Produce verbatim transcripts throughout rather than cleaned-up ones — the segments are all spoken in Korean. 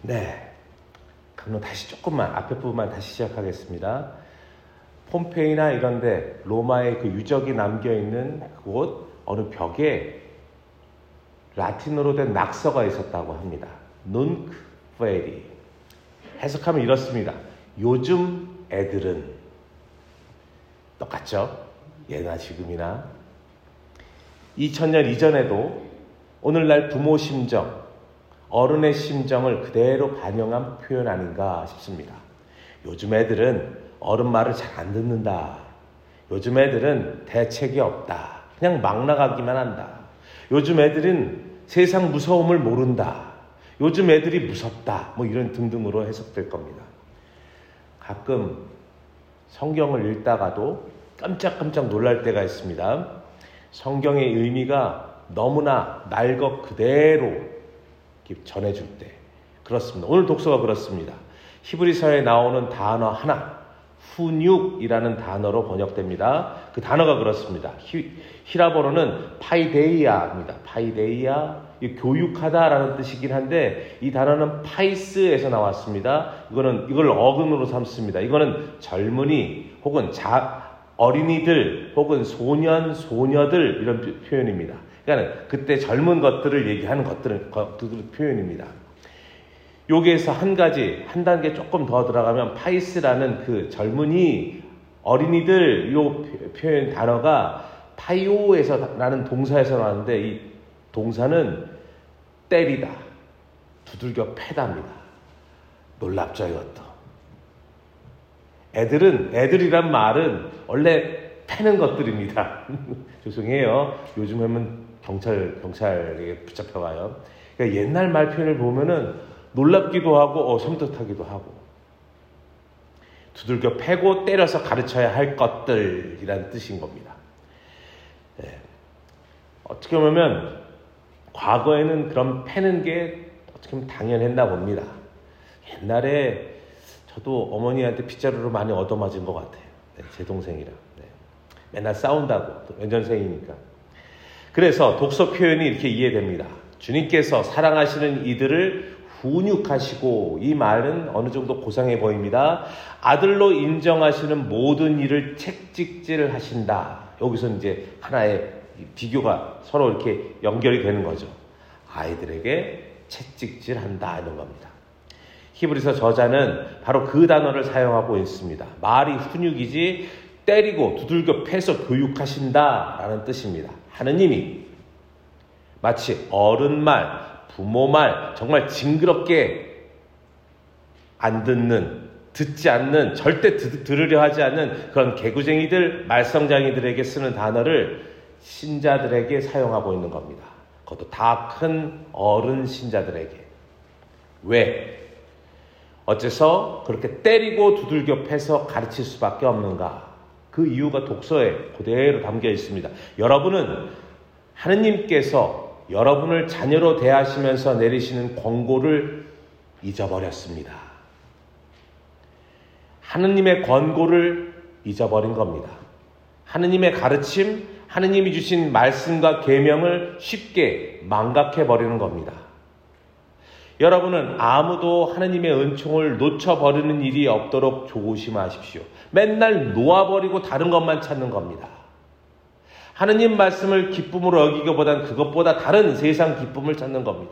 네, 그럼 다시 조금만 앞에 부분만 다시 시작하겠습니다. 폼페이나 이런데 로마의 그 유적이 남겨있는 그곳 어느 벽에 라틴어로 된 낙서가 있었다고 합니다. Nunc Vedi. 해석하면 이렇습니다. 요즘 애들은 똑같죠? 예나 지금이나 이천 년 이전에도 오늘날 부모 심정, 어른의 심정을 그대로 반영한 표현 아닌가 싶습니다. 요즘 애들은 어른 말을 잘 안 듣는다. 요즘 애들은 대책이 없다. 그냥 막 나가기만 한다. 요즘 애들은 세상 무서움을 모른다. 요즘 애들이 무섭다. 뭐 이런 등등으로 해석될 겁니다. 가끔 성경을 읽다가도 깜짝깜짝 놀랄 때가 있습니다. 성경의 의미가 너무나 날 것 그대로 전해줄 때 그렇습니다. 오늘 독서가 그렇습니다. 히브리서에 나오는 단어 하나, 훈육이라는 단어로 번역됩니다. 그 단어가 그렇습니다. 히, 히라보로는 파이데이아입니다. 파이데이아, 교육하다라는 뜻이긴 한데 이 단어는 파이스에서 나왔습니다. 이거는 이걸 어근으로 삼습니다. 이거는 젊은이 혹은 자, 어린이들 혹은 소년, 소녀들 이런 표현입니다. 그러니까 그때 젊은 것들을 얘기하는 것들을, 것들을 표현입니다. 여기에서 한 가지, 한 단계 조금 더 들어가면 파이스라는 그 젊은이, 어린이들 요 표현 단어가 파이오에서 라는 동사에서 나왔는데 이 동사는 때리다, 두들겨 패답니다. 놀랍죠, 이것도. 애들은, 애들이란 말은 원래 패는 것들입니다. 죄송해요. 요즘 하면 경찰, 경찰에게 붙잡혀가요. 그러니까 옛날 말 표현을 보면은 놀랍기도 하고, 어, 섬뜩하기도 하고. 두들겨 패고 때려서 가르쳐야 할 것들이란 뜻인 겁니다. 네. 어떻게 보면, 과거에는 그런 패는 게 어떻게 보면 당연했나 봅니다. 옛날에 저도 어머니한테 빗자루로 많이 얻어맞은 것 같아요. 네, 제 동생이랑. 네. 맨날 싸운다고. 또 연전생이니까. 그래서 독서 표현이 이렇게 이해됩니다. 주님께서 사랑하시는 이들을 훈육하시고, 이 말은 어느 정도 고상해 보입니다. 아들로 인정하시는 모든 일을 책찍질 하신다. 여기서 이제 하나의 비교가 서로 이렇게 연결이 되는 거죠. 아이들에게 채찍질 한다 이런 겁니다. 히브리서 저자는 바로 그 단어를 사용하고 있습니다. 말이 훈육이지 때리고 두들겨 패서 교육하신다라는 뜻입니다. 하느님이 마치 어른 말, 부모 말, 정말 징그럽게 안 듣는, 듣지 않는, 절대 드, 들으려 하지 않는 그런 개구쟁이들, 말썽장이들에게 쓰는 단어를 신자들에게 사용하고 있는 겁니다. 그것도 다 큰 어른 신자들에게. 왜? 어째서 그렇게 때리고 두들겨 패서 가르칠 수밖에 없는가? 그 이유가 독서에 그대로 담겨 있습니다. 여러분은 하느님께서 여러분을 자녀로 대하시면서 내리시는 권고를 잊어버렸습니다. 하느님의 권고를 잊어버린 겁니다. 하느님의 가르침, 하느님이 주신 말씀과 계명을 쉽게 망각해버리는 겁니다. 여러분은 아무도 하느님의 은총을 놓쳐버리는 일이 없도록 조심하십시오. 맨날 놓아버리고 다른 것만 찾는 겁니다. 하느님 말씀을 기쁨으로 여기기보단 그것보다 다른 세상 기쁨을 찾는 겁니다.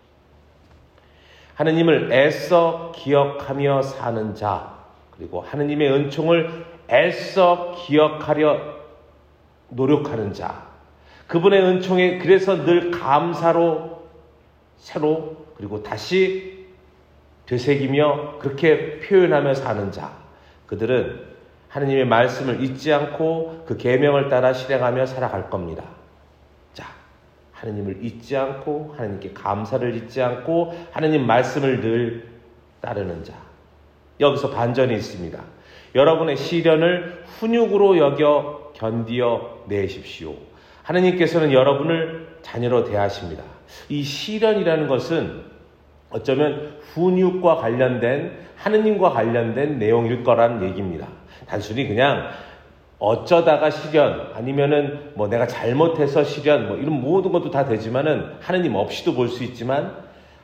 하느님을 애써 기억하며 사는 자, 그리고 하느님의 은총을 애써 기억하려 노력하는 자, 그분의 은총에 그래서 늘 감사로 새로 그리고 다시 되새기며 그렇게 표현하며 사는 자, 그들은 하느님의 말씀을 잊지 않고 그 계명을 따라 실행하며 살아갈 겁니다. 자, 하느님을 잊지 않고 하느님께 감사를 잊지 않고 하느님 말씀을 늘 따르는 자. 여기서 반전이 있습니다. 여러분의 시련을 훈육으로 여겨 견디어 내십시오. 하느님께서는 여러분을 자녀로 대하십니다. 이 시련이라는 것은 어쩌면 훈육과 관련된, 하느님과 관련된 내용일 거라는 얘기입니다. 단순히 그냥 어쩌다가 시련, 아니면은 뭐 내가 잘못해서 시련, 뭐 이런 모든 것도 다 되지만은 하느님 없이도 볼 수 있지만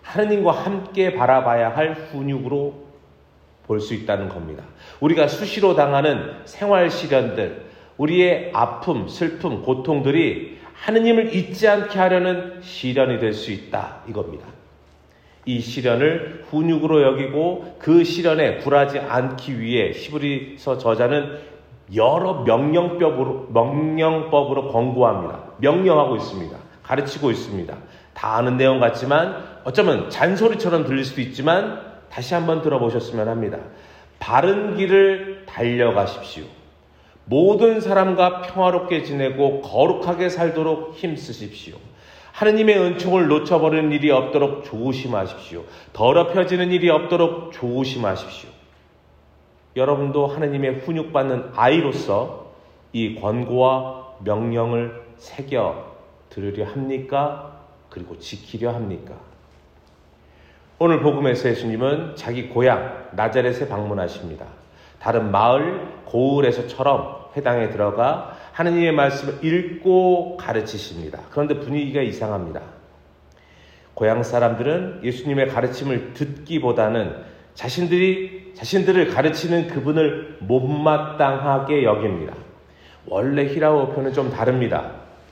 하느님과 함께 바라봐야 할 훈육으로 볼 수 있다는 겁니다. 우리가 수시로 당하는 생활 시련들, 우리의 아픔, 슬픔, 고통들이 하느님을 잊지 않게 하려는 시련이 될 수 있다 이겁니다. 이 시련을 훈육으로 여기고 그 시련에 굴하지 않기 위해 히브리서 저자는 여러 명령법으로, 명령법으로 권고합니다. 명령하고 있습니다. 가르치고 있습니다. 다 아는 내용 같지만 어쩌면 잔소리처럼 들릴 수도 있지만 다시 한번 들어보셨으면 합니다. 바른 길을 달려가십시오. 모든 사람과 평화롭게 지내고 거룩하게 살도록 힘쓰십시오. 하느님의 은총을 놓쳐버리는 일이 없도록 조심하십시오. 더럽혀지는 일이 없도록 조심하십시오. 여러분도 하느님의 훈육받는 아이로서 이 권고와 명령을 새겨 들으려 합니까? 그리고 지키려 합니까? 오늘 복음에서 예수님은 자기 고향 나자렛에 방문하십니다. 다른 마을 고을에서처럼 회당에 들어가 하느님의 말씀을 읽고 가르치십니다. 그런데 분위기가 이상합니다. 고향 사람들은 예수님의 가르침을 듣기보다는 자신들이 자신들을 가르치는 그분을 못마땅하게 여깁니다. 원래 히라오표는 좀 다릅니다.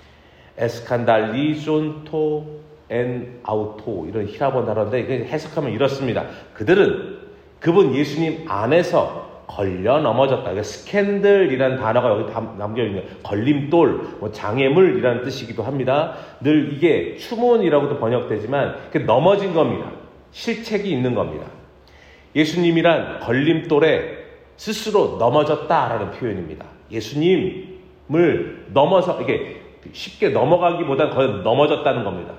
에스칸달리존토 엔 아우토 이런 히라보 단어인데 해석하면 이렇습니다. 그들은 그분 예수님 안에서 걸려 넘어졌다. 스캔들이라는 단어가 여기 남겨있는 걸림돌, 뭐 장애물이라는 뜻이기도 합니다. 늘 이게 추문이라고도 번역되지만 넘어진 겁니다. 실책이 있는 겁니다. 예수님이란 걸림돌에 스스로 넘어졌다라는 표현입니다. 예수님을 넘어서 이게 쉽게 넘어가기보다 거의 넘어졌다는 겁니다.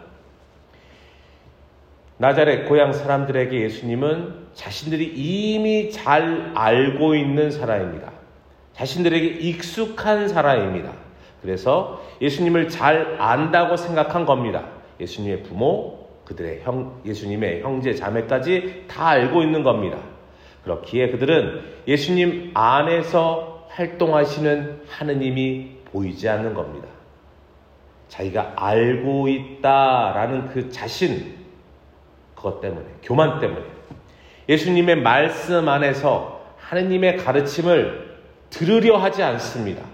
나자렛 고향 사람들에게 예수님은 자신들이 이미 잘 알고 있는 사람입니다. 자신들에게 익숙한 사람입니다. 그래서 예수님을 잘 안다고 생각한 겁니다. 예수님의 부모, 그들의 형, 예수님의 형제, 자매까지 다 알고 있는 겁니다. 그렇기에 그들은 예수님 안에서 활동하시는 하느님이 보이지 않는 겁니다. 자기가 알고 있다라는 그 자신, 그것 때문에, 교만 때문에 예수님의 말씀 안에서 하느님의 가르침을 들으려 하지 않습니다.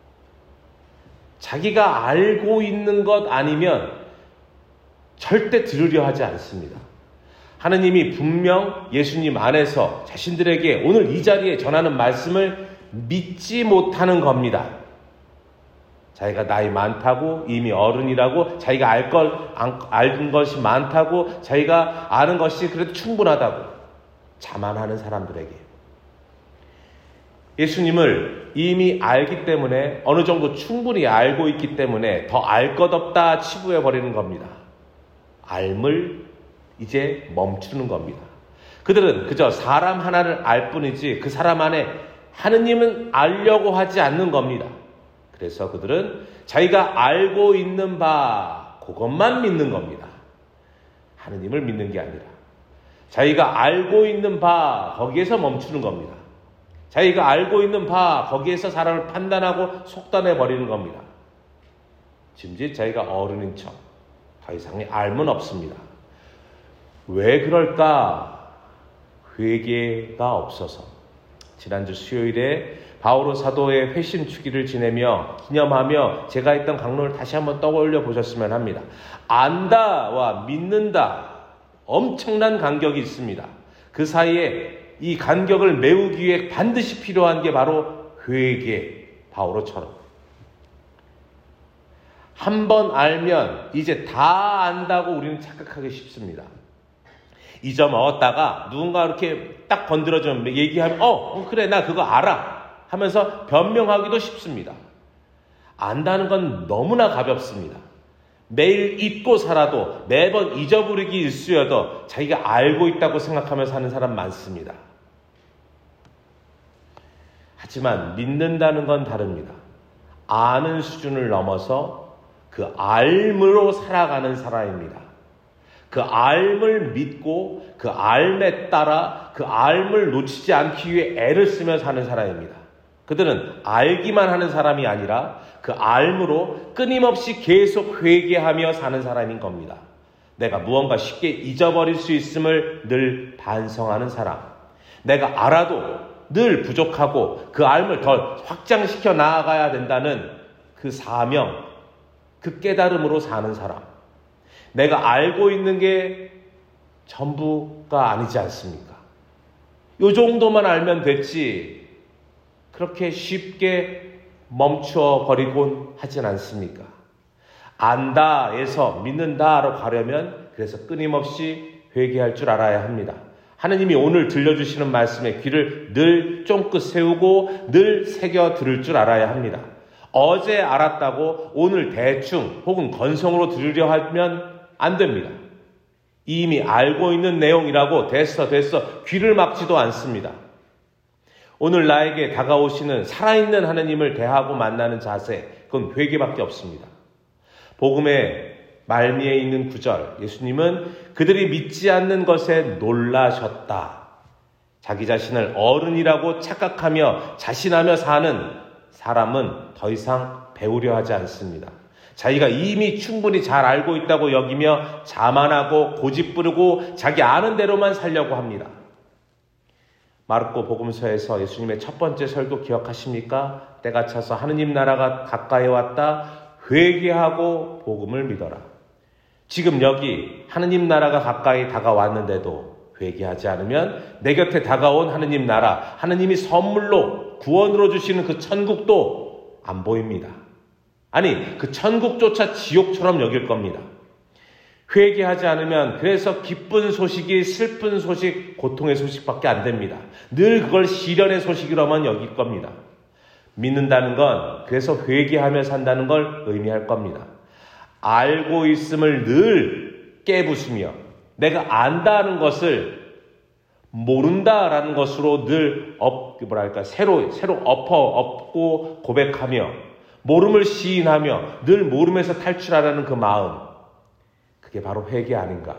자기가 알고 있는 것 아니면 절대 들으려 하지 않습니다. 하느님이 분명 예수님 안에서 자신들에게 오늘 이 자리에 전하는 말씀을 믿지 못하는 겁니다. 자기가 나이 많다고, 이미 어른이라고, 자기가 알 걸, 알는 것이 많다고, 자기가 아는 것이 그래도 충분하다고 자만하는 사람들에게 예수님을 이미 알기 때문에, 어느 정도 충분히 알고 있기 때문에 더 알 것 없다 치부해버리는 겁니다. 알을 이제 멈추는 겁니다. 그들은 그저 사람 하나를 알 뿐이지 그 사람 안에 하느님은 알려고 하지 않는 겁니다. 그래서 그들은 자기가 알고 있는 바 그것만 믿는 겁니다. 하느님을 믿는 게 아니라 자기가 알고 있는 바 거기에서 멈추는 겁니다. 자기가 알고 있는 바 거기에서 사람을 판단하고 속단해버리는 겁니다. 짐짓 자기가 어른인 척 더 이상의 알면 없습니다. 왜 그럴까? 회개가 없어서. 지난주 수요일에 바오로 사도의 회심 주기를 지내며 기념하며 제가 했던 강론을 다시 한번 떠올려 보셨으면 합니다. 안다와 믿는다, 엄청난 간격이 있습니다. 그 사이에 이 간격을 메우기 위해 반드시 필요한 게 바로 회개, 바오로처럼. 한 번 알면 이제 다 안다고 우리는 착각하기 쉽습니다. 잊어먹었다가 누군가 이렇게 딱 건드려주면 얘기하면 어 그래 나 그거 알아 하면서 변명하기도 쉽습니다. 안다는 건 너무나 가볍습니다. 매일 잊고 살아도 매번 잊어버리기 일쑤여도 자기가 알고 있다고 생각하며 사는 사람 많습니다. 하지만 믿는다는 건 다릅니다. 아는 수준을 넘어서 그 알므로 살아가는 사람입니다. 그 알을 믿고 그 알에 따라 그 알을 놓치지 않기 위해 애를 쓰며 사는 사람입니다. 그들은 알기만 하는 사람이 아니라 그 알므로 끊임없이 계속 회개하며 사는 사람인 겁니다. 내가 무언가 쉽게 잊어버릴 수 있음을 늘 반성하는 사람. 내가 알아도 늘 부족하고 그 알을 더 확장시켜 나아가야 된다는 그 사명, 그 깨달음으로 사는 사람. 내가 알고 있는 게 전부가 아니지 않습니까? 요 정도만 알면 됐지 그렇게 쉽게 멈추어 버리곤 하진 않습니까? 안다에서 믿는다로 가려면 그래서 끊임없이 회개할 줄 알아야 합니다. 하느님이 오늘 들려주시는 말씀에 귀를 늘 쫑긋 세우고 늘 새겨 들을 줄 알아야 합니다. 어제 알았다고 오늘 대충 혹은 건성으로 들으려 하면 안 됩니다. 이미 알고 있는 내용이라고 됐어 됐어 귀를 막지도 않습니다. 오늘 나에게 다가오시는 살아있는 하느님을 대하고 만나는 자세, 그건 회개밖에 없습니다. 복음의 말미에 있는 구절, 예수님은 그들이 믿지 않는 것에 놀라셨다. 자기 자신을 어른이라고 착각하며 자신하며 사는 사람은 더 이상 배우려 하지 않습니다. 자기가 이미 충분히 잘 알고 있다고 여기며 자만하고 고집부르고 자기 아는 대로만 살려고 합니다. 마르코 복음서에서 예수님의 첫 번째 설교 기억하십니까? 때가 차서 하느님 나라가 가까이 왔다. 회개하고 복음을 믿어라. 지금 여기 하느님 나라가 가까이 다가왔는데도 회개하지 않으면 내 곁에 다가온 하느님 나라, 하느님이 선물로 구원으로 주시는 그 천국도 안 보입니다. 아니, 그 천국조차 지옥처럼 여길 겁니다. 회개하지 않으면 그래서 기쁜 소식이 슬픈 소식, 고통의 소식밖에 안 됩니다. 늘 그걸 시련의 소식이로만 여길 겁니다. 믿는다는 건 그래서 회개하며 산다는 걸 의미할 겁니다. 알고 있음을 늘 깨부수며 내가 안다는 것을 모른다라는 것으로 늘 업, 뭐랄까, 새로, 새로 엎어, 엎고 고백하며 모름을 시인하며 늘 모름에서 탈출하라는 그 마음. 그게 바로 회개 아닌가.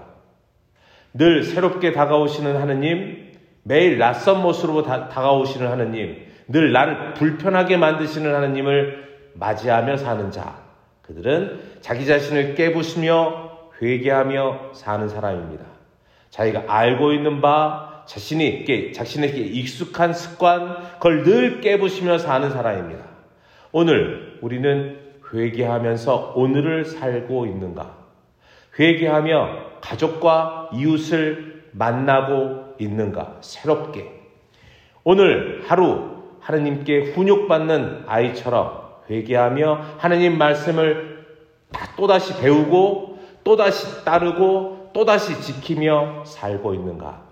늘 새롭게 다가오시는 하느님, 매일 낯선 모습으로 다, 다가오시는 하느님, 늘 나를 불편하게 만드시는 하느님을 맞이하며 사는 자. 그들은 자기 자신을 깨부수며 회개하며 사는 사람입니다. 자기가 알고 있는 바, 자신이, 자신에게 익숙한 습관, 그걸 늘 깨부시며 사는 사람입니다. 오늘 우리는 회개하면서 오늘을 살고 있는가? 회개하며 가족과 이웃을 만나고 있는가? 새롭게. 오늘 하루 하느님께 훈육받는 아이처럼 회개하며 하느님 말씀을 또다시 배우고 또다시 따르고 또다시 지키며 살고 있는가?